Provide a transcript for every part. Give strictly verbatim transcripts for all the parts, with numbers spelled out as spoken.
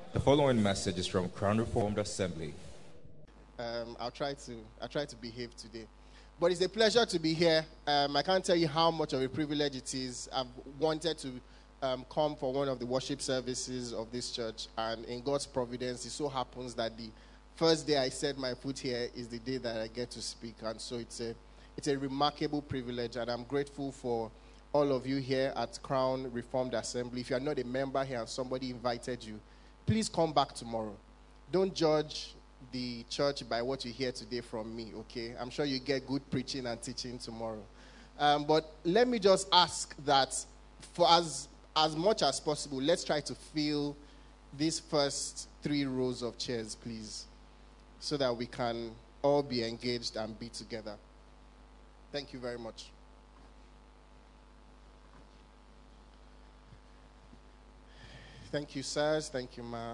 The following message is from Crown Reformed Assembly. Um, I'll try to I'll try to behave today. But it's a pleasure to be here. Um, I can't tell you how much of a privilege it is. I've wanted to um, come for one of the worship services of this church, and in God's providence, it so happens that the first day I set my foot here is the day that I get to speak, and so it's a it's a remarkable privilege, and I'm grateful for all of you here at Crown Reformed Assembly. If you are not a member here and somebody invited you, please come back tomorrow. Don't judge the church by what you hear today from me, okay? I'm sure you get good preaching and teaching tomorrow. Um, but let me just ask that for as, as much as possible, let's try to fill these first three rows of chairs, please, so that we can all be engaged and be together. Thank you very much. Thank you, sirs. Thank you, ma.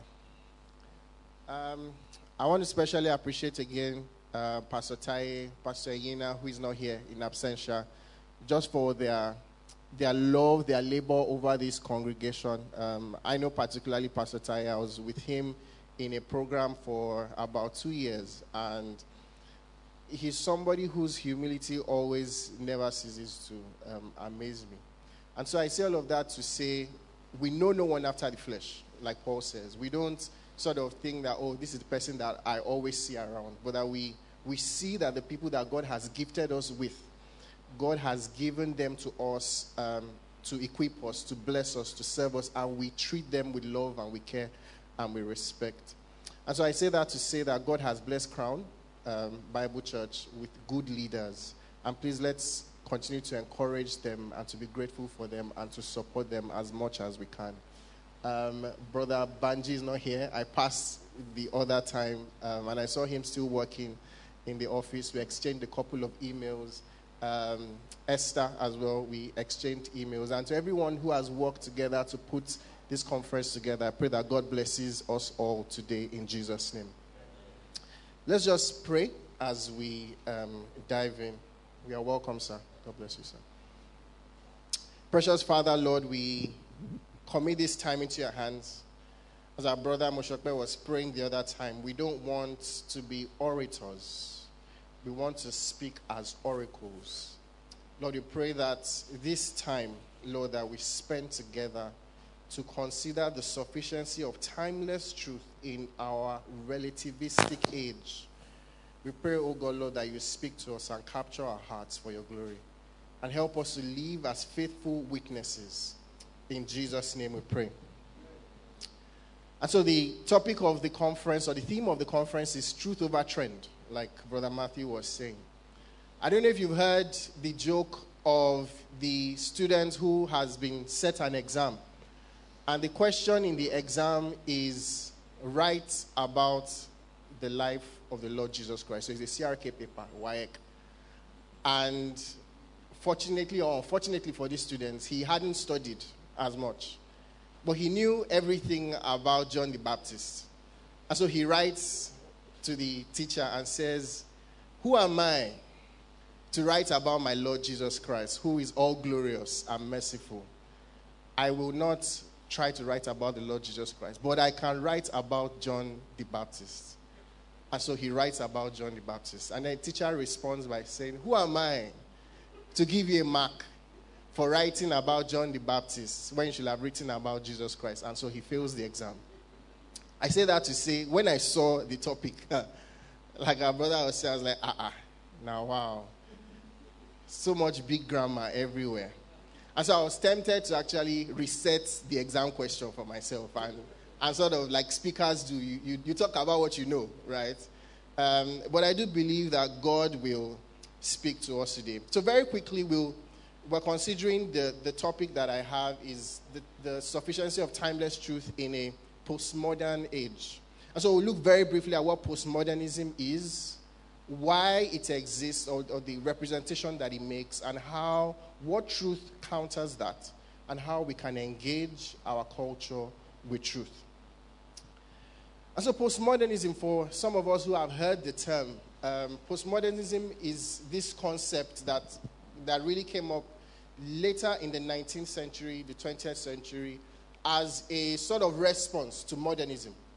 Um, I want to especially appreciate again uh, Pastor Tai, Pastor Yina, who is not here in absentia, just for their their love, their labor over this congregation. Um, I know particularly Pastor Tai. I was with him in a program for about two years, and he's somebody whose humility always never ceases to um, amaze me. And so I say all of that to say, we know no one after the flesh, like Paul says. We don't sort of think that, oh, this is the person that I always see around, but that we, we see that the people that God has gifted us with, God has given them to us um, to equip us, to bless us, to serve us, and we treat them with love and with care and with respect. And so I say that to say that God has blessed Crown um, Bible Church with good leaders. And please let's continue to encourage them and to be grateful for them and to support them as much as we can. Um, Brother Banji is not here. I passed the other time um, and I saw him still working in the office. We exchanged a couple of emails. Um, Esther as well, we exchanged emails. And to everyone who has worked together to put this conference together, I pray that God blesses us all today in Jesus' name. Let's just pray as we um, dive in. You are welcome, sir. God bless you, sir. Precious Father, Lord, we commit this time into your hands. As our brother Moshokbe was praying the other time, we don't want to be orators. We want to speak as oracles. Lord, we pray that this time, Lord, that we spend together to consider the sufficiency of timeless truth in our relativistic age. We pray, oh God, Lord, that you speak to us and capture our hearts for your glory. And help us to live as faithful witnesses. In Jesus' name we pray. And so the topic of the conference, or the theme of the conference, is truth over trend, like Brother Matthew was saying. I don't know if you've heard the joke of the student who has been set an exam. And the question in the exam is, write about the life of the Lord Jesus Christ. So it's a C R K paper, W A E C. And fortunately or unfortunately for these students, he hadn't studied as much. But he knew everything about John the Baptist. And so he writes to the teacher and says, who am I to write about my Lord Jesus Christ, who is all glorious and merciful? I will not try to write about the Lord Jesus Christ, but I can write about John the Baptist. And so he writes about John the Baptist. And the teacher responds by saying, who am I to give you a mark for writing about John the Baptist when you should have written about Jesus Christ? And so he fails the exam. I say that to say, when I saw the topic, like our brother was saying, I was like, ah, ah, now wow. So much big grammar everywhere. And so I was tempted to actually reset the exam question for myself and And sort of like speakers do, you, you, you talk about what you know, right? Um, but I do believe that God will speak to us today. So very quickly, we'll, we're considering the, the topic that I have is the, the sufficiency of timeless truth in a postmodern age. And so we'll look very briefly at what postmodernism is, why it exists, or, or the representation that it makes, and how, what truth counters that, and how we can engage our culture with truth. And so postmodernism, for some of us who have heard the term, um, postmodernism is this concept that, that really came up later in the nineteenth century, the twentieth century, as a sort of response to modernism.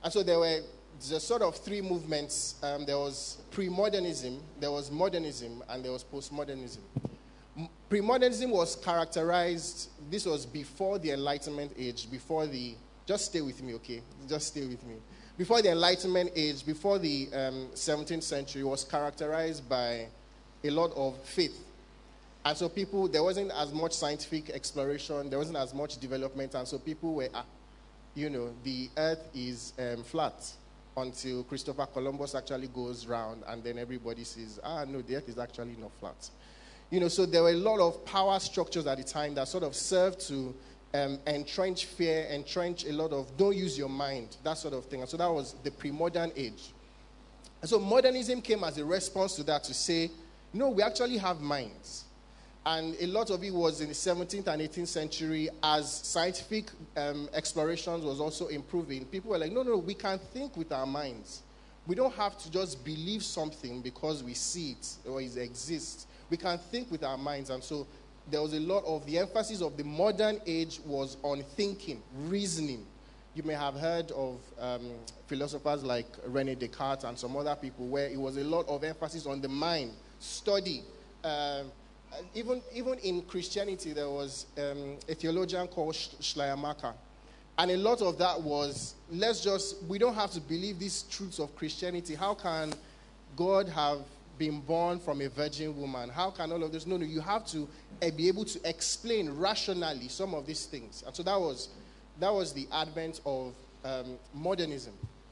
And so there were the sort of three movements. Um, there was pre-modernism, there was modernism, and there was postmodernism. M- Pre-modernism was characterized, this was before the Enlightenment age, before the, just stay with me, okay? Just stay with me. Before the Enlightenment age, before the um, seventeenth century, was characterized by a lot of faith. And so people, there wasn't as much scientific exploration, there wasn't as much development, and so people were, ah, you know, the earth is um, flat until Christopher Columbus actually goes round, and then everybody says, ah, no, the earth is actually not flat. You know, so there were a lot of power structures at the time that sort of served to um, entrench fear, entrench a lot of don't use your mind, that sort of thing. And so that was the pre-modern age. And so modernism came as a response to that to say, no, we actually have minds. And a lot of it was in the seventeenth and eighteenth century as scientific um, explorations was also improving. People were like, no, no, we can think with our minds. We don't have to just believe something because we see it or it exists. We can think with our minds. And so there was a lot of the emphasis of the modern age was on thinking, reasoning. You may have heard of um, philosophers like René Descartes and some other people where it was a lot of emphasis on the mind, study. Uh, even, even in Christianity, there was um, a theologian called Schleiermacher. And a lot of that was, let's just, we don't have to believe these truths of Christianity. How can God have been born from a virgin woman? How can all of this? No, no, you have to uh, be able to explain rationally some of these things. And so that was that was the advent of um, modernism.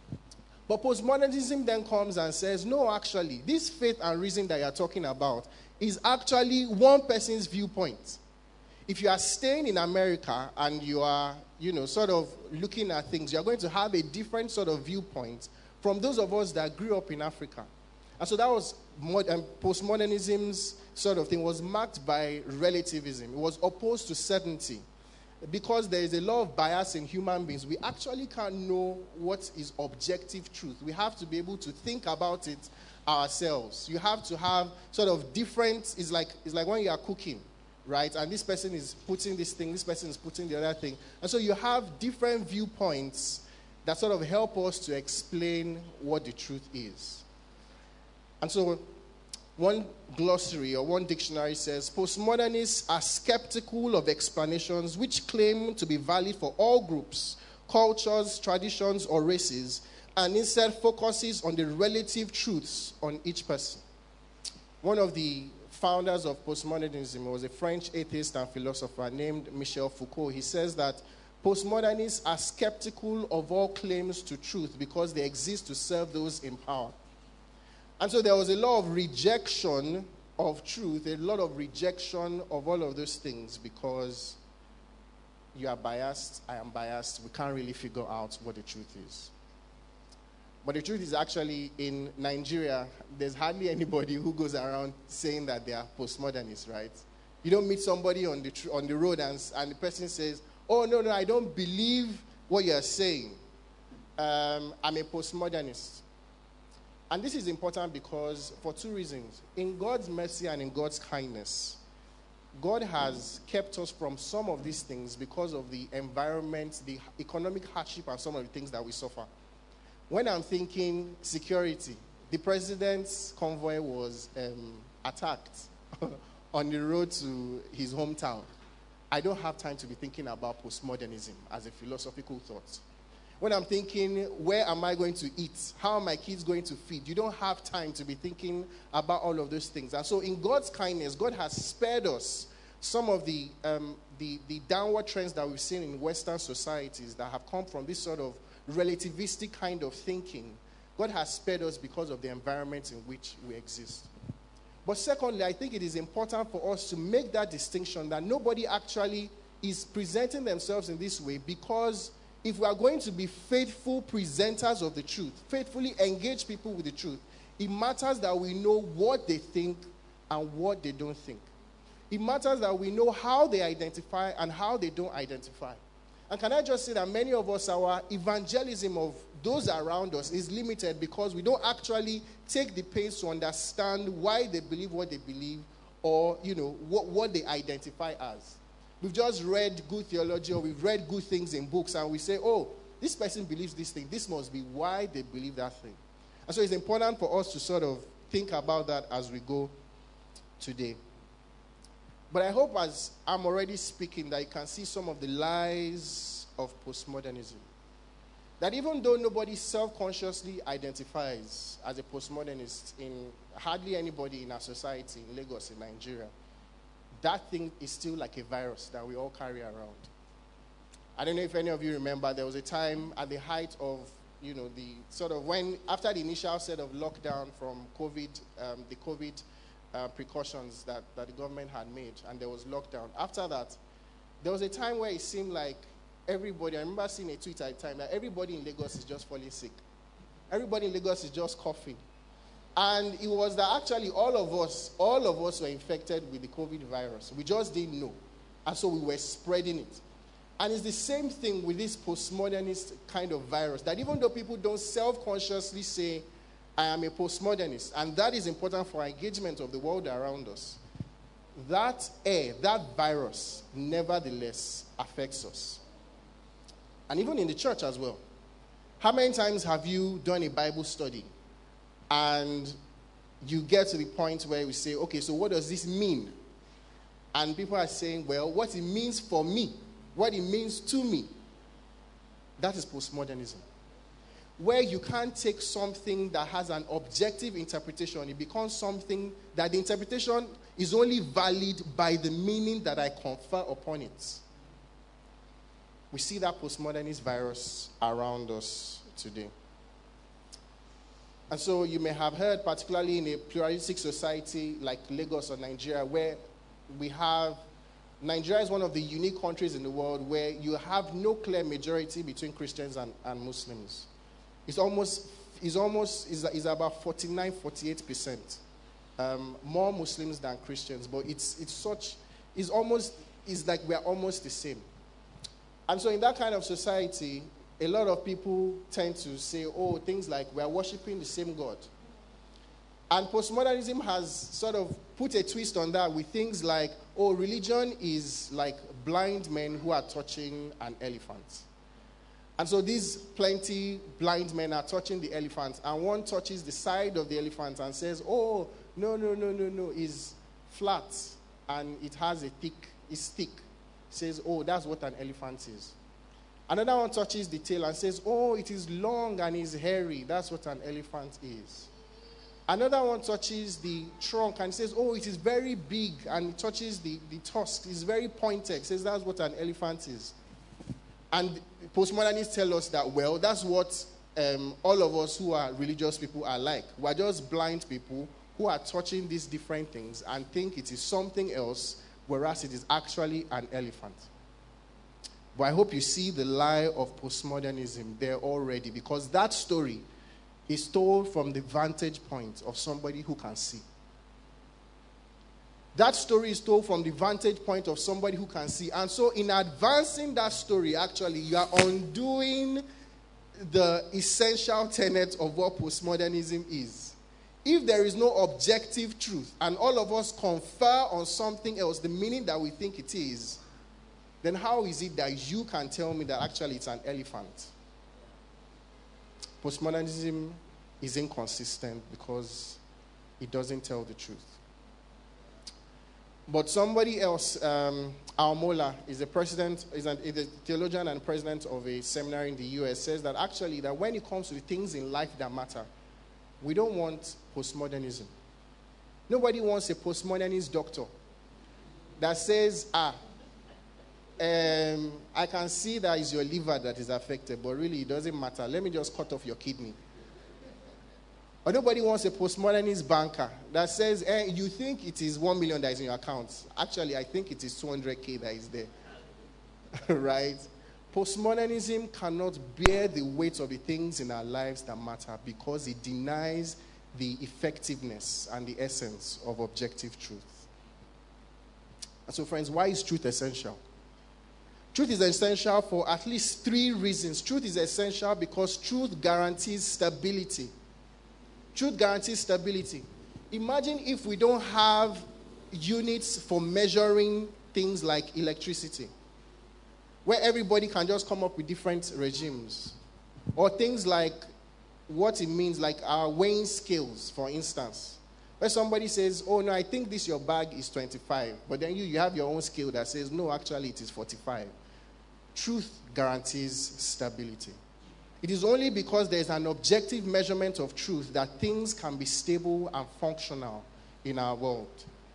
But postmodernism then comes and says, no, actually, this faith and reason that you're talking about is actually one person's viewpoint. If you are staying in America and you are, you know, sort of looking at things, you're going to have a different sort of viewpoint from those of us that grew up in Africa. And so that was mod- um, postmodernism's sort of thing, was marked by relativism. It was opposed to certainty. Because there is a lot of bias in human beings, we actually can't know what is objective truth. We have to be able to think about it ourselves. You have to have sort of different, it's like, it's like when you are cooking, right? And this person is putting this thing, this person is putting the other thing. And so you have different viewpoints that sort of help us to explain what the truth is. And so one glossary or one dictionary says, postmodernists are skeptical of explanations which claim to be valid for all groups, cultures, traditions, or races, and instead focuses on the relative truths on each person. One of the founders of postmodernism was a French atheist and philosopher named Michel Foucault. He says that postmodernists are skeptical of all claims to truth because they exist to serve those in power. And so there was a lot of rejection of truth, a lot of rejection of all of those things because you are biased, I am biased, we can't really figure out what the truth is. But the truth is actually in Nigeria, there's hardly anybody who goes around saying that they are postmodernists, right? You don't meet somebody on the tr- on the road and, and the person says, oh, no, no, I don't believe what you're saying. Um, I'm a postmodernist. And this is important because, for two reasons. In God's mercy and in God's kindness, God has kept us from some of these things because of the environment, the economic hardship, and some of the things that we suffer. When I'm thinking security, the president's convoy was um, attacked on the road to his hometown. I don't have time to be thinking about postmodernism as a philosophical thought. When I'm thinking, where am I going to eat? How are my kids going to feed? You don't have time to be thinking about all of those things. And so in God's kindness, God has spared us some of the, um, the, the downward trends that we've seen in Western societies that have come from this sort of relativistic kind of thinking. God has spared us because of the environment in which we exist. But secondly, I think it is important for us to make that distinction that nobody actually is presenting themselves in this way because if we are going to be faithful presenters of the truth, faithfully engage people with the truth, it matters that we know what they think and what they don't think. It matters that we know how they identify and how they don't identify. And can I just say that many of us, our evangelism of those around us is limited because we don't actually take the pains to understand why they believe what they believe or, you know, what, what they identify as. We've just read good theology or we've read good things in books and we say, oh, this person believes this thing. This must be why they believe that thing. And so it's important for us to sort of think about that as we go today. But I hope as I'm already speaking that you can see some of the lies of postmodernism. That even though nobody self-consciously identifies as a postmodernist, in hardly anybody in our society, in Lagos, in Nigeria, that thing is still like a virus that we all carry around. I don't know if any of you remember, there was a time at the height of, you know, the sort of when, after the initial set of lockdown from COVID, um, the COVID uh, precautions that, that the government had made, and there was lockdown. After that, there was a time where it seemed like everybody, I remember seeing a tweet at the time that everybody in Lagos is just falling sick. Everybody in Lagos is just coughing. And it was that actually all of us, all of us were infected with the COVID virus. We just didn't know. And so we were spreading it. And it's the same thing with this postmodernist kind of virus, that even though people don't self-consciously say, I am a postmodernist, and that is important for our engagement of the world around us, that air, that virus, nevertheless affects us. And even in the church as well. How many times have you done a Bible study and you get to the point where we say, okay, so what does this mean? And people are saying, well, what it means for me, what it means to me, that is postmodernism. Where you can't take something that has an objective interpretation, it becomes something that the interpretation is only valid by the meaning that I confer upon it. We see that postmodernist virus around us today. And so you may have heard, particularly in a pluralistic society like Lagos or Nigeria, where we have, Nigeria is one of the unique countries in the world where you have no clear majority between Christians and, and Muslims. It's almost, it's almost, is is about forty-nine, forty-eight percent. Um, more Muslims than Christians, but it's it's such, it's almost, it's like we're almost the same. And so in that kind of society, a lot of people tend to say, oh, things like we're worshiping the same God. And postmodernism has sort of put a twist on that with things like, oh, religion is like blind men who are touching an elephant. And so these plenty blind men are touching the elephant, and one touches the side of the elephant and says, oh, no, no, no, no, no, it's flat, and it has a thick, it's thick. Says, oh, that's what an elephant is. Another one touches the tail and says, oh, it is long and is hairy. That's what an elephant is. Another one touches the trunk and says, oh, it is very big, and it touches the, the tusk. It's very pointed. Says that's what an elephant is. And postmodernists tell us that, well, that's what um, all of us who are religious people are like. We're just blind people who are touching these different things and think it is something else, whereas it is actually an elephant. But I hope you see the lie of postmodernism there already, because that story is told from the vantage point of somebody who can see. That story is told from the vantage point of somebody who can see. And so in advancing that story, actually, you are undoing the essential tenet of what postmodernism is. If there is no objective truth, and all of us confer on something else the meaning that we think it is, then how is it that you can tell me that actually it's an elephant? Postmodernism is inconsistent because it doesn't tell the truth. But somebody else, um, Al Mola, is a president, is a, is a theologian and president of a seminary in the U S, says that actually that when it comes to the things in life that matter, we don't want postmodernism. Nobody wants a postmodernist doctor that says, ah, um, I can see that it's your liver that is affected, but really it doesn't matter. Let me just cut off your kidney. Or nobody wants a postmodernist banker that says, eh, you think it is one million that is in your account. Actually, I think it is two hundred K that is there. Right? Postmodernism cannot bear the weight of the things in our lives that matter because it denies the effectiveness and the essence of objective truth. And so, friends, why is truth essential? Truth is essential for at least three reasons. Truth is essential because truth guarantees stability. Truth guarantees stability. Imagine if we don't have units for measuring things like electricity. where everybody can just come up with different regimes. Or things like what it means, like our weighing scales, for instance. Where somebody says, oh, no, I think this your bag is twenty-five. But then you, you have your own scale that says, no, actually it is forty-five. Truth guarantees stability. It is only because there is an objective measurement of truth that things can be stable and functional in our world.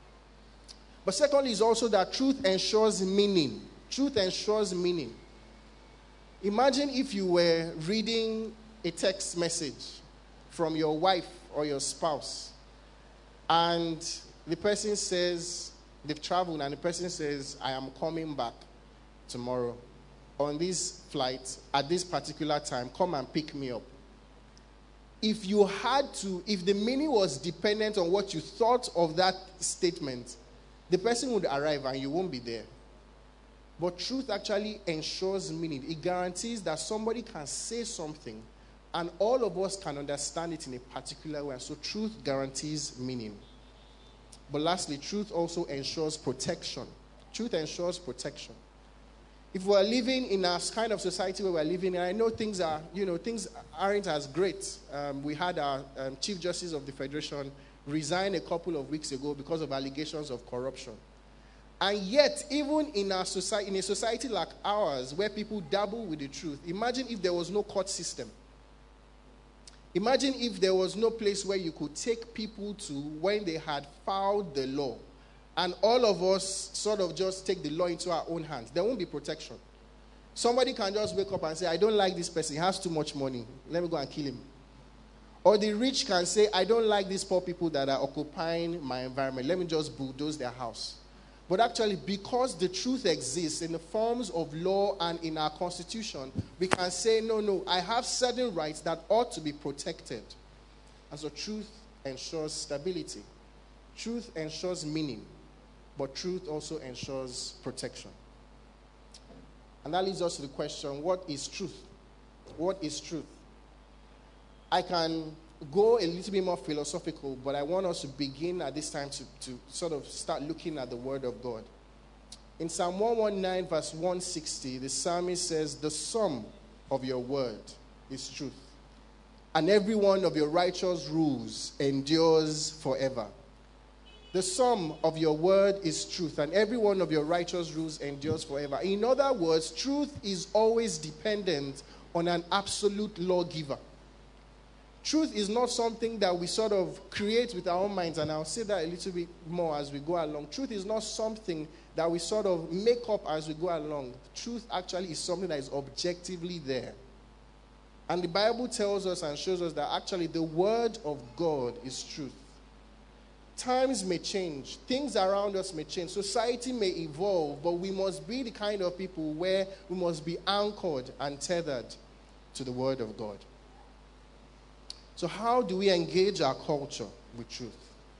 But secondly is also that truth ensures meaning. Truth ensures meaning. Imagine if you were reading a text message from your wife or your spouse, and the person says, they've traveled, and the person says, I am coming back tomorrow on this flight at this particular time, come and pick me up. If you had to, if the meaning was dependent on what you thought of that statement, the person would arrive and you won't be there. But truth actually ensures meaning. It guarantees that somebody can say something and all of us can understand it in a particular way. So truth guarantees meaning. But lastly, truth also ensures protection. Truth ensures protection. If we're living in a kind of society where we're living, and I know things are, you know, things aren't as great. Um, we had our um, Chief Justice of the Federation resign a couple of weeks ago because of allegations of corruption. And yet, even in our society, in a society like ours, where people dabble with the truth, imagine if there was no court system. Imagine if there was no place where you could take people to when they had fouled the law. And all of us sort of just take the law into our own hands. There won't be protection. Somebody can just wake up and say, I don't like this person. He has too much money. Let me go and kill him. Or the rich can say, I don't like these poor people that are occupying my environment. Let me just bulldoze their house. But actually, because the truth exists in the forms of law and in our constitution, we can say, no, no, I have certain rights that ought to be protected. And so truth ensures stability. Truth ensures meaning. But truth also ensures protection. And that leads us to the question, what is truth? What is truth? I can go a little bit more philosophical, but I want us to begin at this time to, to sort of start looking at the Word of God. In Psalm one nineteen, verse one sixty, the psalmist says, the sum of your word is truth, and every one of your righteous rules endures forever. The sum of your word is truth, and every one of your righteous rules endures forever. In other words, truth is always dependent on an absolute lawgiver. Truth is not something that we sort of create with our own minds, and I'll say that a little bit more as we go along. Truth is not something that we sort of make up as we go along. Truth actually is something that is objectively there. And the Bible tells us and shows us that actually the word of God is truth. Times may change. Things around us may change. Society may evolve, but we must be the kind of people where we must be anchored and tethered to the word of God. So how do we engage our culture with truth?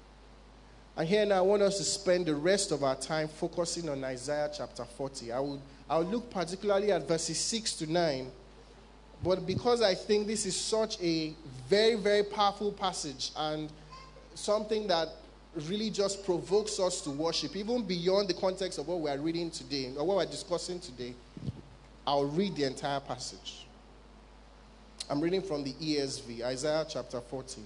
And here now I want us to spend the rest of our time focusing on Isaiah chapter forty. I will, I will look particularly at verses six to nine. But because I think this is such a very, very powerful passage and something that really just provokes us to worship, even beyond the context of what we are reading today, or what we're discussing today, I'll read the entire passage. I'm reading from the E S V, Isaiah chapter forty.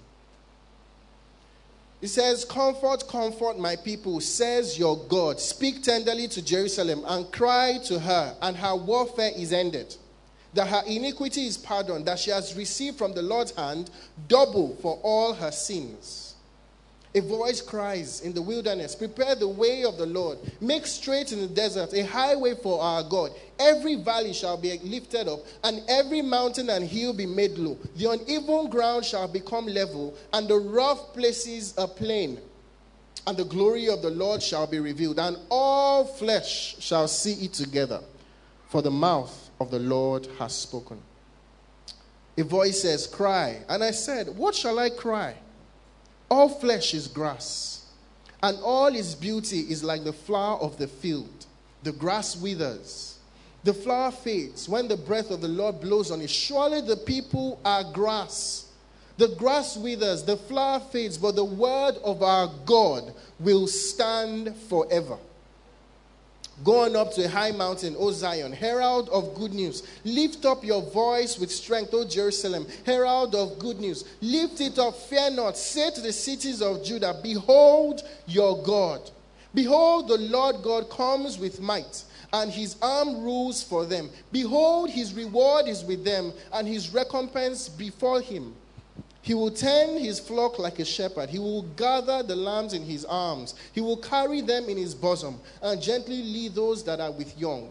It says, comfort, comfort my people, says your God. Speak tenderly to Jerusalem and cry to her, and her warfare is ended. That her iniquity is pardoned, that she has received from the Lord's hand double for all her sins. A voice cries in the wilderness, prepare the way of the Lord. Make straight in the desert a highway for our God. Every valley shall be lifted up, and every mountain and hill be made low. The uneven ground shall become level, and the rough places a plain. And the glory of the Lord shall be revealed, and all flesh shall see it together. For the mouth of the Lord has spoken. A voice says, cry. And I said, what shall I cry? All flesh is grass, and all its beauty is like the flower of the field. The grass withers, the flower fades when the breath of the Lord blows on it. Surely the people are grass. The grass withers, the flower fades, but the word of our God will stand forever. Going up to a high mountain, O Zion, herald of good news. Lift up your voice with strength, O Jerusalem, herald of good news. Lift it up, fear not. Say to the cities of Judah, behold your God. Behold, the Lord God comes with might, and his arm rules for them. Behold, his reward is with them, and his recompense before him. He will tend his flock like a shepherd. He will gather the lambs in his arms. He will carry them in his bosom and gently lead those that are with young.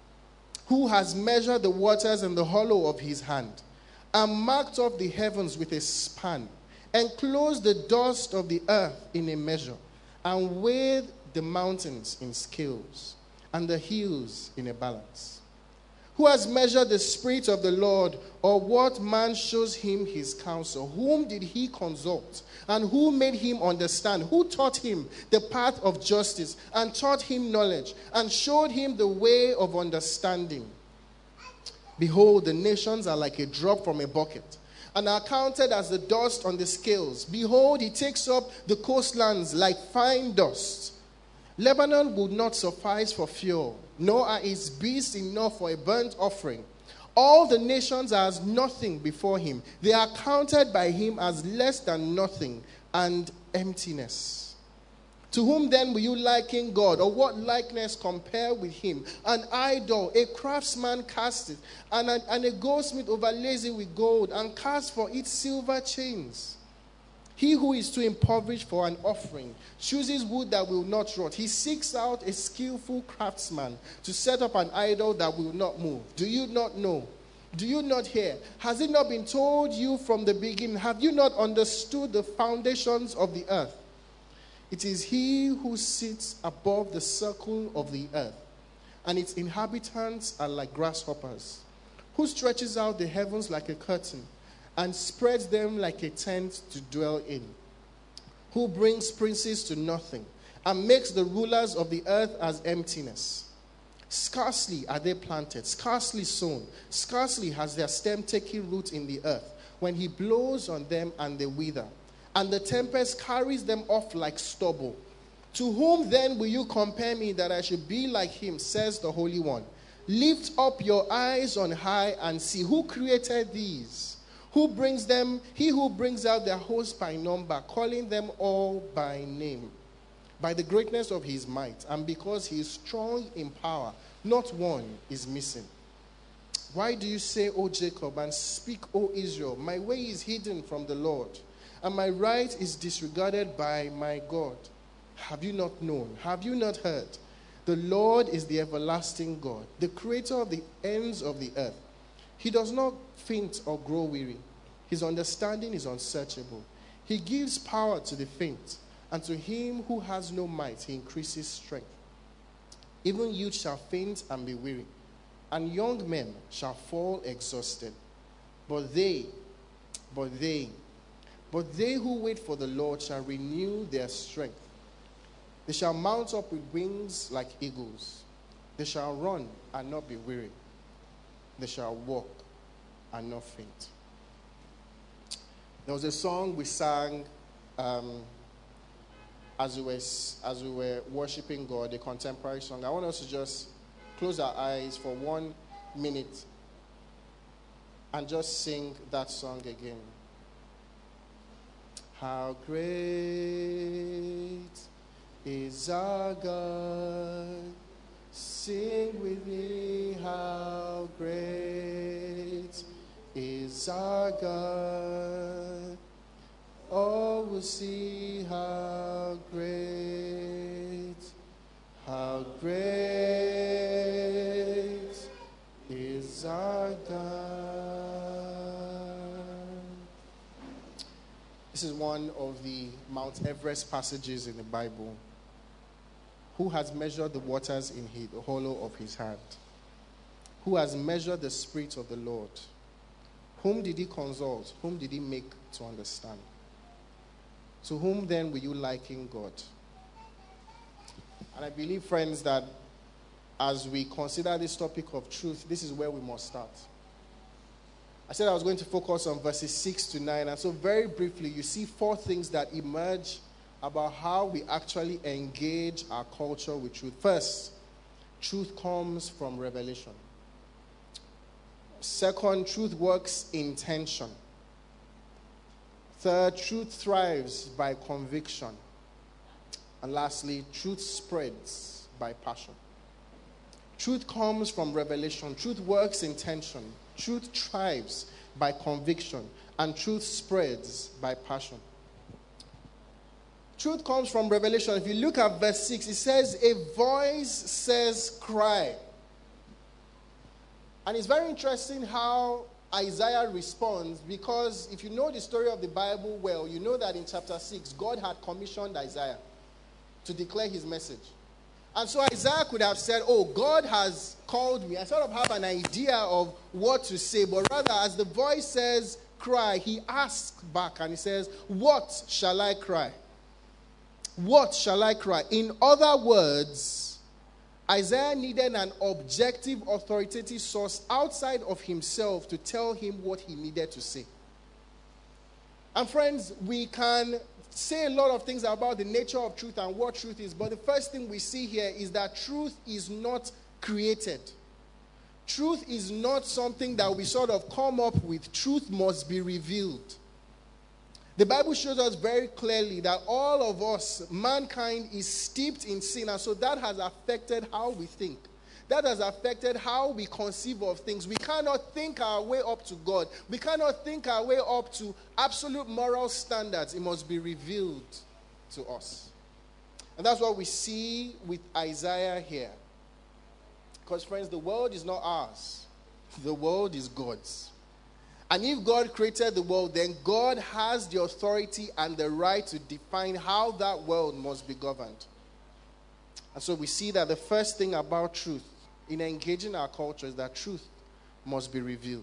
Who has measured the waters in the hollow of his hand and marked off the heavens with a span, enclosed the dust of the earth in a measure, and weighed the mountains in scales and the hills in a balance? Who has measured the Spirit of the Lord, or what man shows him his counsel? Whom did he consult? And who made him understand? Who taught him the path of justice, and taught him knowledge, and showed him the way of understanding? Behold, the nations are like a drop from a bucket, and are counted as the dust on the scales. Behold, he takes up the coastlands like fine dust. Lebanon would not suffice for fuel, nor are its beasts enough for a burnt offering. All the nations are as nothing before him. They are counted by him as less than nothing and emptiness. To whom then will you liken God, or what likeness compare with him? An idol, a craftsman cast it, and a, and a goldsmith overlays it with gold, and casts for it silver chains. He who is too impoverished for an offering chooses wood that will not rot. He seeks out a skillful craftsman to set up an idol that will not move. Do you not know? Do you not hear? Has it not been told you from the beginning? Have you not understood the foundations of the earth? It is he who sits above the circle of the earth, and its inhabitants are like grasshoppers, who stretches out the heavens like a curtain, and spreads them like a tent to dwell in, who brings princes to nothing, and makes the rulers of the earth as emptiness. Scarcely are they planted, scarcely sown, scarcely has their stem taken root in the earth, when he blows on them and they wither, and the tempest carries them off like stubble. To whom then will you compare me, that I should be like him, says the Holy One? Lift up your eyes on high and see, who created these? Who brings them? He who brings out their host by number, calling them all by name. By the greatness of his might, and because he is strong in power, not one is missing. Why do you say, O Jacob, and speak, O Israel, my way is hidden from the Lord, and my right is disregarded by my God? Have you not known? Have you not heard? The Lord is the everlasting God, the creator of the ends of the earth. He does not faint or grow weary. His understanding is unsearchable. He gives power to the faint, and to him who has no might, he increases strength. Even youth shall faint and be weary, and young men shall fall exhausted. But they, but they, but they who wait for the Lord shall renew their strength. They shall mount up with wings like eagles. They shall run and not be weary. They shall walk and not faint. There was a song we sang um, as we were as we were worshiping God, a contemporary song. I want us to just close our eyes for one minute and just sing that song again. How great is our God? Sing with me, how great is our God. All will see how great, how great is our God. This is one of the Mount Everest passages in the Bible. Who has measured the waters in the hollow of his hand? Who has measured the Spirit of the Lord? Whom did he consult? Whom did he make to understand? To whom then will you liken God? And I believe, friends, that as we consider this topic of truth, this is where we must start. I said I was going to focus on verses six to nine. And so very briefly, you see four things that emerge about how we actually engage our culture with truth. First, Truth comes from revelation. Second, truth works in tension. Third, truth thrives by conviction. And lastly, truth spreads by passion. Truth comes from revelation. Truth works in tension. Truth thrives by conviction. And truth spreads by passion. Truth comes from revelation. If you look at verse six, it says, a voice says, cry. And it's very interesting how Isaiah responds, because if you know the story of the Bible well, you know that in chapter six, God had commissioned Isaiah to declare his message. And so Isaiah could have said, oh, God has called me. I sort of have an idea of what to say, but rather as the voice says, cry, he asks back and he says, what shall I cry? What shall I cry? In other words, Isaiah needed an objective, authoritative source outside of himself to tell him what he needed to say. And friends, we can say a lot of things about the nature of truth and what truth is, but the first thing we see here is that truth is not created. Truth is not something that we sort of come up with. Truth must be revealed. The Bible shows us very clearly that all of us, mankind, is steeped in sin, and so that has affected how we think. That has affected how we conceive of things. We cannot think our way up to God. We cannot think our way up to absolute moral standards. It must be revealed to us. And that's what we see with Isaiah here. Because, friends, the world is not ours. The world is God's. And if God created the world, then God has the authority and the right to define how that world must be governed. And so we see that the first thing about truth in engaging our culture is that truth must be revealed.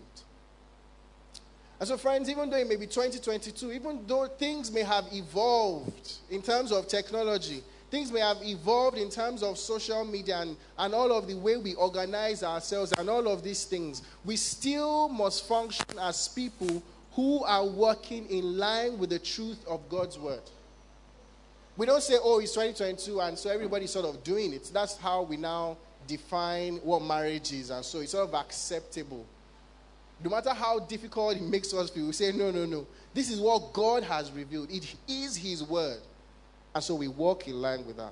And so, friends, even though it may be twenty twenty-two, even though things may have evolved in terms of technology, things may have evolved in terms of social media and, and all of the way we organize ourselves and all of these things, we still must function as people who are working in line with the truth of God's word. We don't say, oh, it's twenty twenty-two, and so everybody's sort of doing it. That's how we now define what marriage is, and so it's sort of acceptable. No matter how difficult it makes us feel, we say, no, no, no. This is what God has revealed. It is his word. And so we walk in line with that.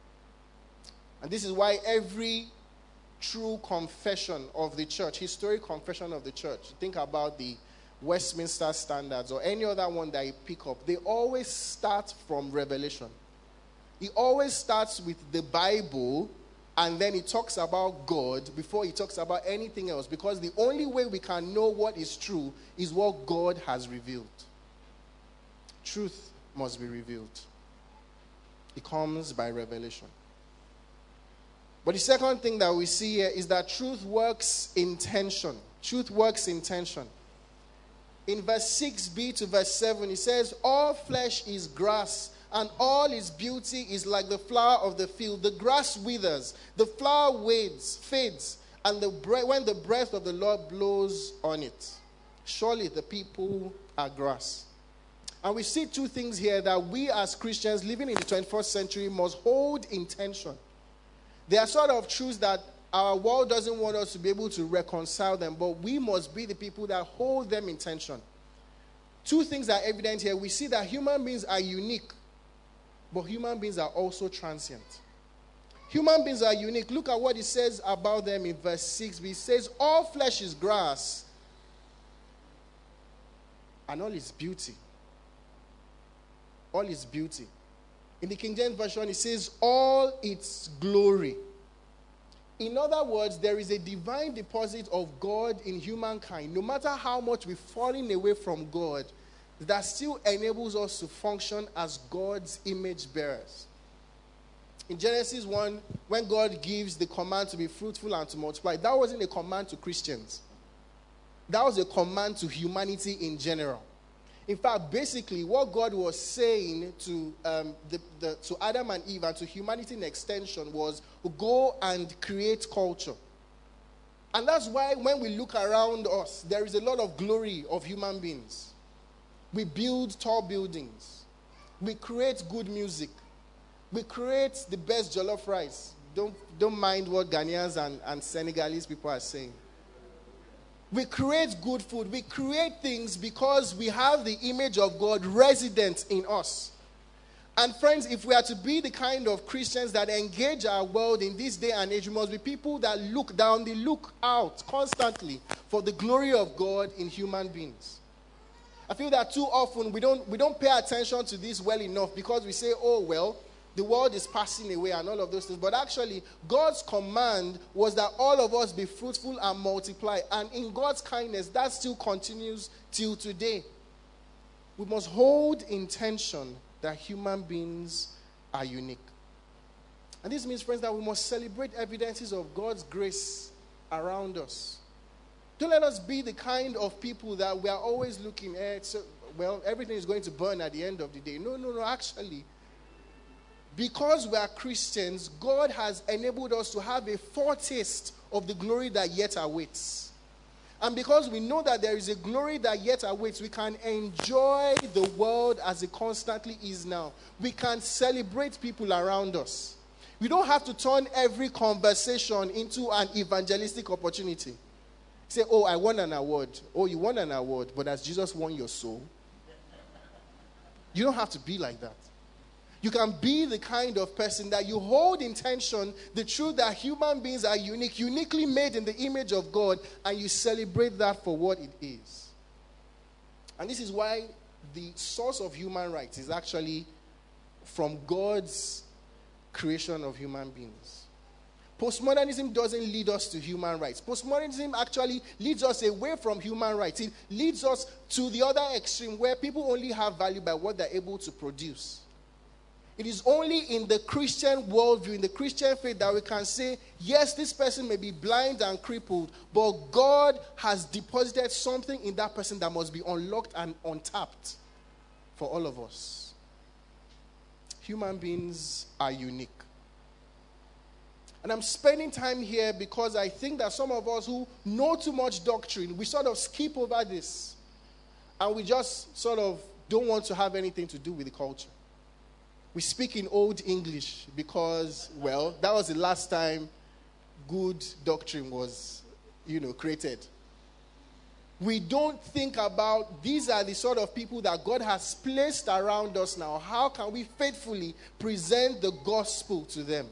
And this is why every true confession of the church, historic confession of the church, think about the Westminster Standards or any other one that you pick up, they always start from revelation. It always starts with the Bible, and then it talks about God before it talks about anything else, because the only way we can know what is true is what God has revealed. Truth must be revealed. It comes by revelation. But the second thing that we see here is that truth works in tension. Truth works in tension. In verse six b to verse seven, it says, all flesh is grass, and all its beauty is like the flower of the field. The grass withers, the flower wades, fades, and the bre- when the breath of the Lord blows on it, surely the people are grass. And we see two things here that we as Christians living in the twenty-first century must hold in tension. There are sort of truths that our world doesn't want us to be able to reconcile them, but we must be the people that hold them in tension. Two things are evident here. We see that human beings are unique, but human beings are also transient. Human beings are unique. Look at what it says about them in verse six. It says, all flesh is grass, and all its beauty. All its beauty. In the King James Version, it says, all its glory. In other words, there is a divine deposit of God in humankind. No matter how much we've fallen away from God, that still enables us to function as God's image bearers. In Genesis one, when God gives the command to be fruitful and to multiply, that wasn't a command to Christians. That was a command to humanity in general. In fact, basically, what God was saying to um, the, the, to Adam and Eve and to humanity in extension was, go and create culture. And that's why when we look around us, there is a lot of glory of human beings. We build tall buildings. We create good music. We create the best jollof rice, don't, don't mind what Ghanaians and, and Senegalese people are saying. We create good food. We create things because we have the image of God resident in us. And friends, if we are to be the kind of Christians that engage our world in this day and age, we must be people that look down, they look out constantly for the glory of God in human beings. I feel that too often we don't, we don't pay attention to this well enough because we say, oh, well, the world is passing away and all of those things. But actually, God's command was that all of us be fruitful and multiply. And in God's kindness, that still continues till today. We must hold intention that human beings are unique. And this means, friends, that we must celebrate evidences of God's grace around us. Don't let us be the kind of people that we are always looking at, so, well, everything is going to burn at the end of the day. No, no, no, actually. Because we are Christians, God has enabled us to have a foretaste of the glory that yet awaits. And because we know that there is a glory that yet awaits, we can enjoy the world as it constantly is now. We can celebrate people around us. We don't have to turn every conversation into an evangelistic opportunity. Say, oh, I won an award. Oh, you won an award, but has Jesus won your soul? You don't have to be like that. You can be the kind of person that you hold in tension the truth that human beings are unique, uniquely made in the image of God, and you celebrate that for what it is. And this is why the source of human rights is actually from God's creation of human beings. Postmodernism doesn't lead us to human rights. Postmodernism actually leads us away from human rights. It leads us to the other extreme where people only have value by what they're able to produce. It is only in the Christian worldview, in the Christian faith, that we can say, yes, this person may be blind and crippled, but God has deposited something in that person that must be unlocked and untapped for all of us. Human beings are unique. And I'm spending time here because I think that some of us who know too much doctrine, we sort of skip over this. And we just sort of don't want to have anything to do with the culture. We speak in Old English because, well, that was the last time good doctrine was, you know, created. We don't think about these are the sort of people that God has placed around us now. How can we faithfully present the gospel to them?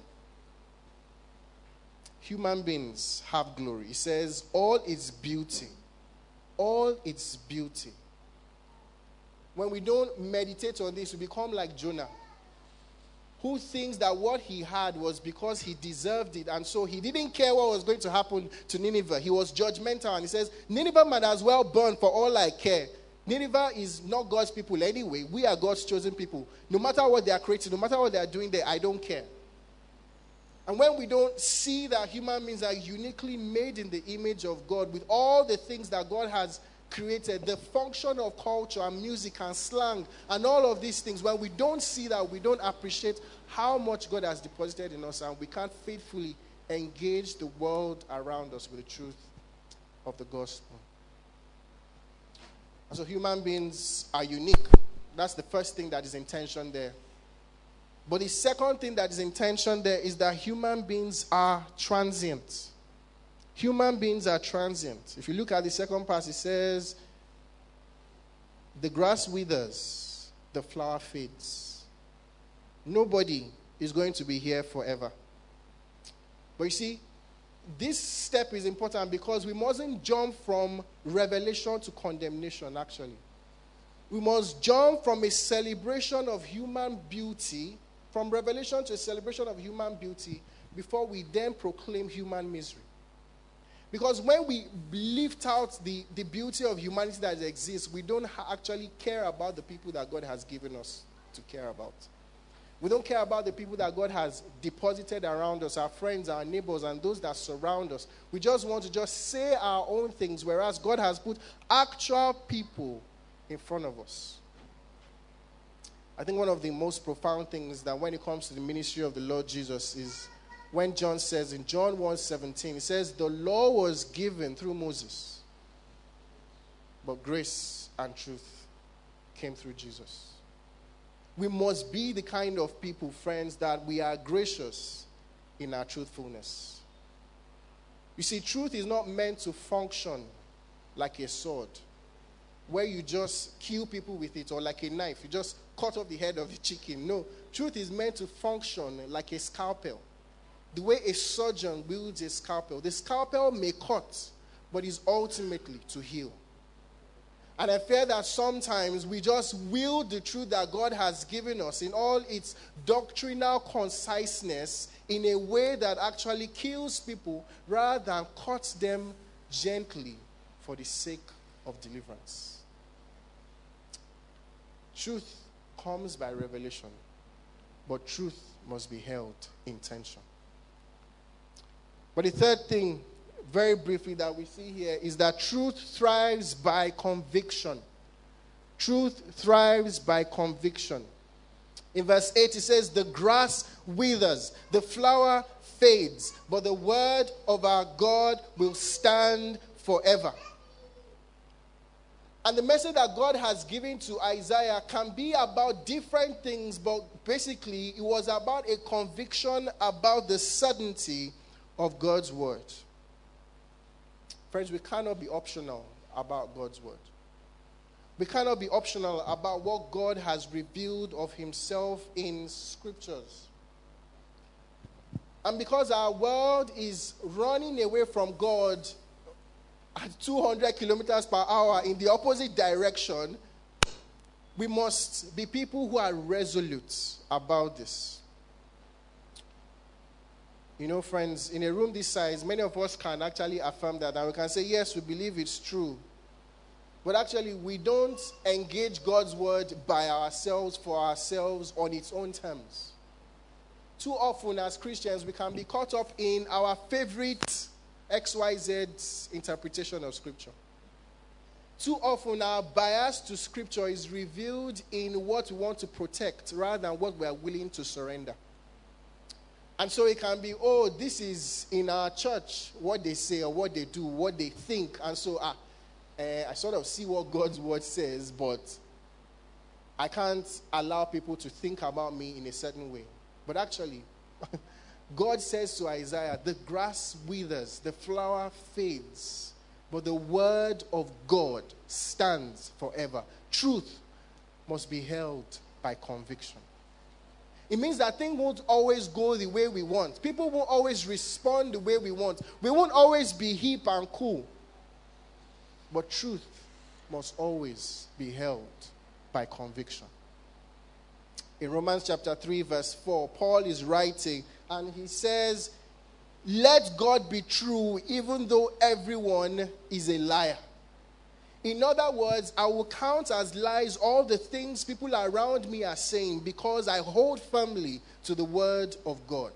Human beings have glory. It says, all its beauty. All its beauty. When we don't meditate on this, we become like Jonah, who thinks that what he had was because he deserved it. And so he didn't care what was going to happen to Nineveh. He was judgmental. And he says, Nineveh might as well burn for all I care. Nineveh is not God's people anyway. We are God's chosen people. No matter what they are creating, no matter what they are doing there, I don't care. And when we don't see that human beings are uniquely made in the image of God with all the things that God has created, the function of culture and music and slang and all of these things, when we don't see that, we don't appreciate how much God has deposited in us, and we can't faithfully engage the world around us with the truth of the gospel. And so human beings are unique. That's the first thing that is in tension there. But the second thing that is in tension there is that human beings are transient. Human beings are transient. If you look at the second part, it says, the grass withers, the flower fades. Nobody is going to be here forever. But you see, this step is important because we mustn't jump from revelation to condemnation, actually. We must jump from a celebration of human beauty, from revelation to a celebration of human beauty, before we then proclaim human misery. Because when we lift out the, the beauty of humanity that exists, we don't ha- actually care about the people that God has given us to care about. We don't care about the people that God has deposited around us, our friends, our neighbors, and those that surround us. We just want to just say our own things, whereas God has put actual people in front of us. I think one of the most profound things that when it comes to the ministry of the Lord Jesus is when John says in John one seventeen, he says, the law was given through Moses, but grace and truth came through Jesus. We must be the kind of people, friends, that we are gracious in our truthfulness. You see, truth is not meant to function like a sword, where you just kill people with it, or like a knife, you just cut off the head of the chicken. No, truth is meant to function like a scalpel. The way a surgeon wields a scalpel. The scalpel may cut, but is ultimately to heal. And I fear that sometimes we just wield the truth that God has given us in all its doctrinal conciseness in a way that actually kills people rather than cuts them gently for the sake of deliverance. Truth comes by revelation, but truth must be held in tension. But the third thing, very briefly, that we see here is that truth thrives by conviction. Truth thrives by conviction. In verse eight, it says, the grass withers, the flower fades, but the word of our God will stand forever. And the message that God has given to Isaiah can be about different things, but basically it was about a conviction about the certainty of God's word. Friends, we cannot be optional about God's word. We cannot be optional about what God has revealed of himself in scriptures. And because our world is running away from God at two hundred kilometers per hour in the opposite direction, we must be people who are resolute about this. You know, friends, in a room this size, many of us can actually affirm that, and we can say, yes, we believe it's true. But actually, we don't engage God's word by ourselves, for ourselves, on its own terms. Too often, as Christians, we can be caught up in our favorite X Y Z interpretation of Scripture. Too often, our bias to Scripture is revealed in what we want to protect rather than what we are willing to surrender. And so it can be, oh, this is in our church, what they say or what they do, what they think. And so ah, uh, I sort of see what God's word says, but I can't allow people to think about me in a certain way. But actually, God says to Isaiah, the grass withers, the flower fades, but the word of God stands forever. Truth must be held by conviction. It means that things won't always go the way we want. People won't always respond the way we want. We won't always be hip and cool. But truth must always be held by conviction. In Romans chapter three, verse four, Paul is writing, and he says, let God be true, even though everyone is a liar. In other words, I will count as lies all the things people around me are saying because I hold firmly to the word of God.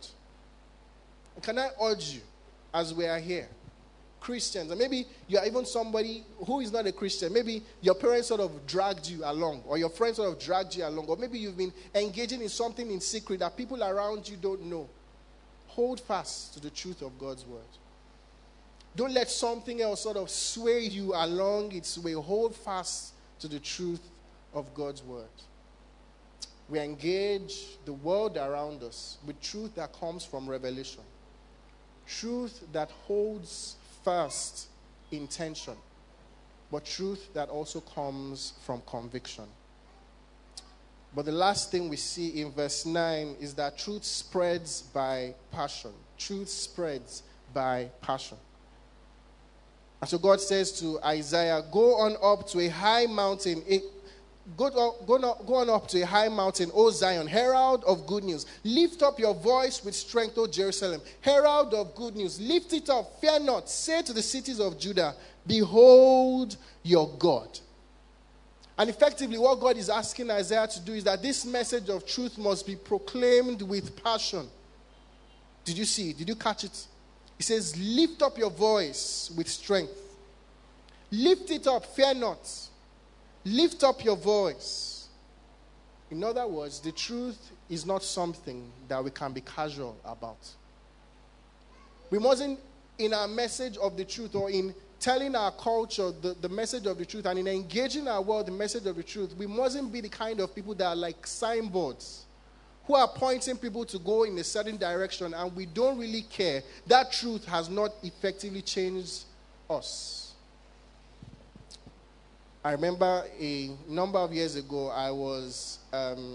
Can I urge you, as we are here, Christians, and maybe you are even somebody who is not a Christian, maybe your parents sort of dragged you along, or your friends sort of dragged you along, or maybe you've been engaging in something in secret that people around you don't know. Hold fast to the truth of God's word. Don't let something else sort of sway you along its way. Hold fast to the truth of God's word. We engage the world around us with truth that comes from revelation. Truth that holds fast in tension. But truth that also comes from conviction. But the last thing we see in verse nine is that truth spreads by passion. Truth spreads by passion. And so God says to Isaiah, go on up to a high mountain. Go, go, go on up to a high mountain, O Zion, herald of good news. Lift up your voice with strength, O Jerusalem. Herald of good news. Lift it up, fear not. Say to the cities of Judah, behold your God. And effectively, what God is asking Isaiah to do is that this message of truth must be proclaimed with passion. Did you see it? Did you catch it? He says, lift up your voice with strength. Lift it up, fear not. Lift up your voice. In other words, the truth is not something that we can be casual about. We mustn't, in our message of the truth, or in telling our culture the, the message of the truth, and in engaging our world the message of the truth, we mustn't be the kind of people that are like signboards who are pointing people to go in a certain direction, and we don't really care, that truth has not effectively changed us. I remember a number of years ago, I was um,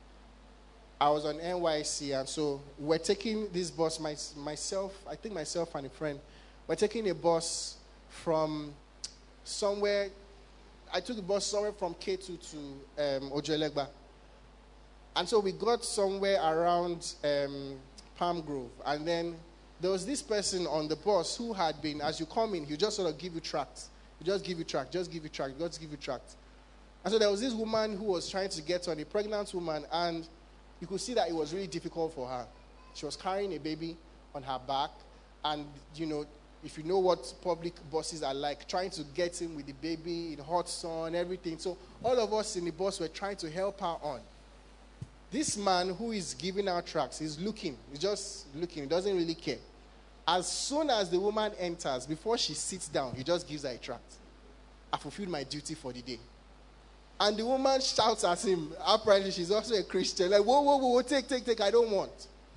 I was on N Y C, and so we're taking this bus, my, myself, I think myself and a friend, we're taking a bus from somewhere. I took a bus somewhere from K two to um, Ojuelegba. And so we got somewhere around um, Palm Grove. And then there was this person on the bus who had been, as you come in, he'll just sort of give you tracts. He'll just give you tracts, just give you tracts, just give you tracts. And so there was this woman who was trying to get on, a pregnant woman, and you could see that it was really difficult for her. She was carrying a baby on her back, and, you know, if you know what public buses are like, trying to get in with the baby in hot sun, everything. So all of us in the bus were trying to help her on. This man who is giving out tracts, he's looking. He's just looking. He doesn't really care. As soon as the woman enters, before she sits down, he just gives her a tract. I fulfilled my duty for the day. And the woman shouts at him. Apparently, she's also a Christian. Like, whoa, whoa, whoa, take, take, take, I don't want.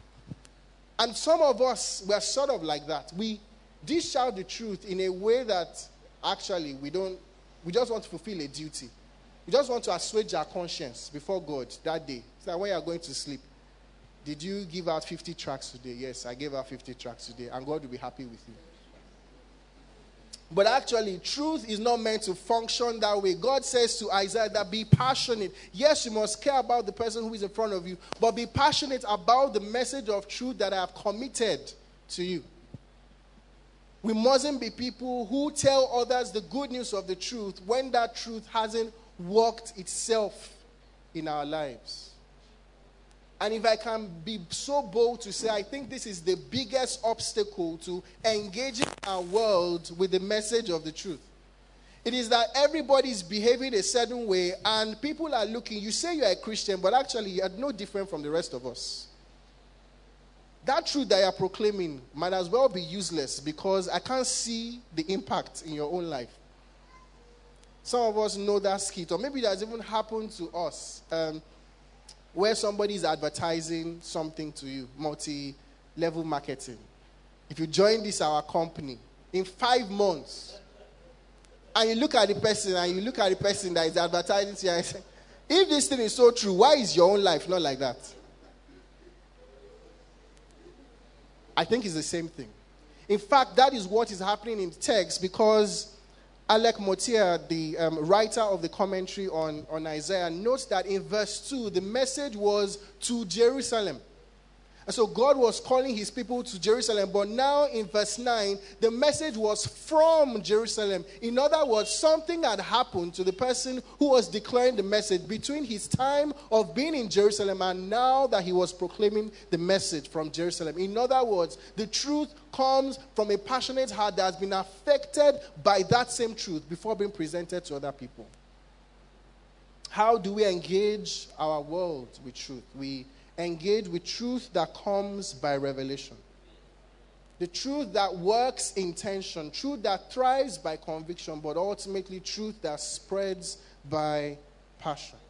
And some of us, we're sort of like that. We dish out the truth in a way that actually we don't, we just want to fulfill a duty. We just want to assuage our conscience before God that day. It's like when you're going to sleep. Did you give out fifty tracts today? Yes, I gave out fifty tracts today, and God will be happy with you. But actually, truth is not meant to function that way. God says to Isaiah that be passionate. Yes, you must care about the person who is in front of you, but be passionate about the message of truth that I have committed to you. We mustn't be people who tell others the good news of the truth when that truth hasn't worked itself in our lives. And if I can be so bold to say, I think this is the biggest obstacle to engaging our world with the message of the truth. It is that everybody is behaving a certain way, and people are looking. You say you're a Christian, but actually you're no different from the rest of us. That truth that you're proclaiming might as well be useless because I can't see the impact in your own life. Some of us know that skit, or maybe that's even happened to us, um, where somebody is advertising something to you, multi-level marketing. If you join this, our company, in five months, and you look at the person, and you look at the person that is advertising to you, and say, if this thing is so true, why is your own life not like that? I think it's the same thing. In fact, that is what is happening in the text, because Alec Motier, the um, writer of the commentary on, on Isaiah, notes that in verse two, the message was to Jerusalem. And so God was calling his people to Jerusalem. But now in verse nine, the message was from Jerusalem. In other words, something had happened to the person who was declaring the message between his time of being in Jerusalem and now that he was proclaiming the message from Jerusalem. In other words, the truth comes from a passionate heart that has been affected by that same truth before being presented to other people. How do we engage our world with truth? We engage with truth that comes by revelation. The truth that works in tension, truth that thrives by conviction, but ultimately truth that spreads by passion.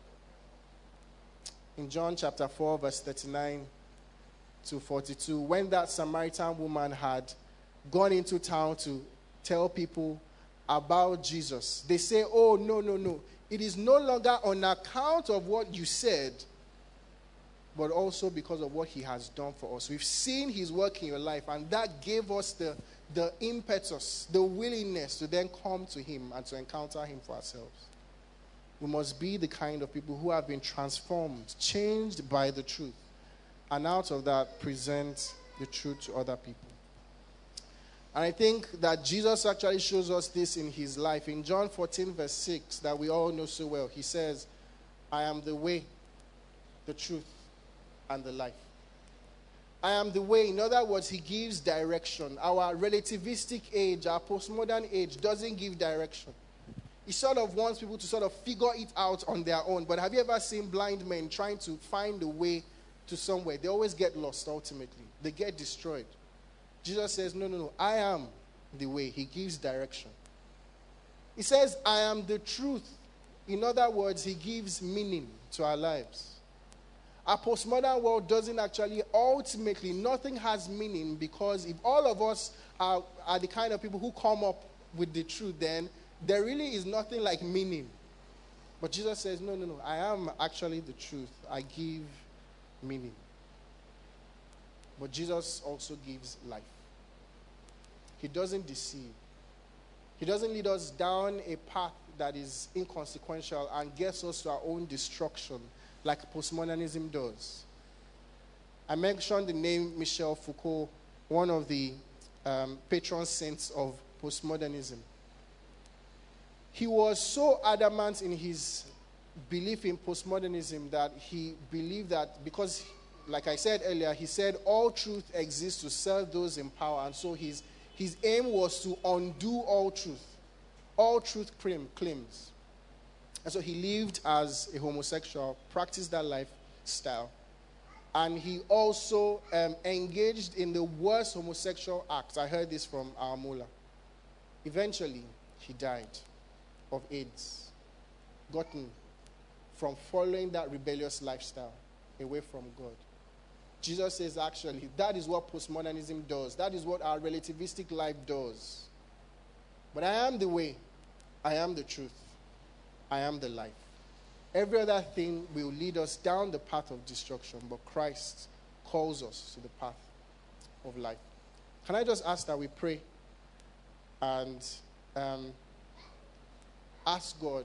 In John chapter four, verse thirty-nine to forty-two, when that Samaritan woman had gone into town to tell people about Jesus, they say, oh, no, no, no. It is no longer on account of what you said, but also because of what he has done for us. We've seen his work in your life, and that gave us the, the impetus, the willingness to then come to him and to encounter him for ourselves. We must be the kind of people who have been transformed, changed by the truth, and out of that present the truth to other people. And I think that Jesus actually shows us this in his life. In John fourteen, verse six, that we all know so well, he says, I am the way, the truth, and the life. I am the way. In other words, he gives direction. Our relativistic age, our postmodern age, doesn't give direction. He sort of wants people to sort of figure it out on their own. But have you ever seen blind men trying to find a way to somewhere? They always get lost ultimately. They get destroyed. Jesus says, no, no, no, I am the way. He gives direction. He says, I am the truth. In other words, he gives meaning to our lives. our postmodern world doesn't actually, ultimately, nothing has meaning, because if all of us are, are the kind of people who come up with the truth, then there really is nothing like meaning. But Jesus says, no, no, no, I am actually the truth. I give meaning. But Jesus also gives life. He doesn't deceive. He doesn't lead us down a path that is inconsequential and gets us to our own destruction, like postmodernism does. I mentioned the name Michel Foucault, one of the um, patron saints of postmodernism. He was so adamant in his belief in postmodernism that he believed that, because, like I said earlier, he said all truth exists to serve those in power, and so his, his aim was to undo all truth. All truth claims. And so he lived as a homosexual, practiced that lifestyle, and he also um, engaged in the worst homosexual acts. I heard this from our mullah. Eventually, he died of AIDS, gotten from following that rebellious lifestyle away from God. Jesus says, actually, that is what postmodernism does. That is what our relativistic life does. But I am the way. I am the truth. I am the life. Every other thing will lead us down the path of destruction, but Christ calls us to the path of life. Can I just ask that we pray and um, ask God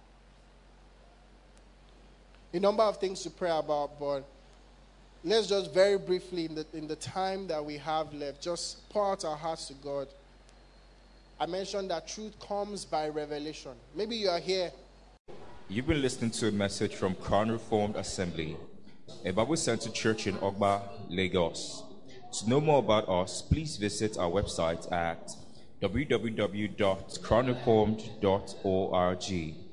a number of things to pray about, but let's just very briefly, in the, in the time that we have left, just pour out our hearts to God. I mentioned that truth comes by revelation. Maybe you are here. You've been listening to a message from Crown Reformed Assembly, a Bible Center church in Ogba, Lagos. To know more about us, please visit our website at w w w dot crown reformed dot org.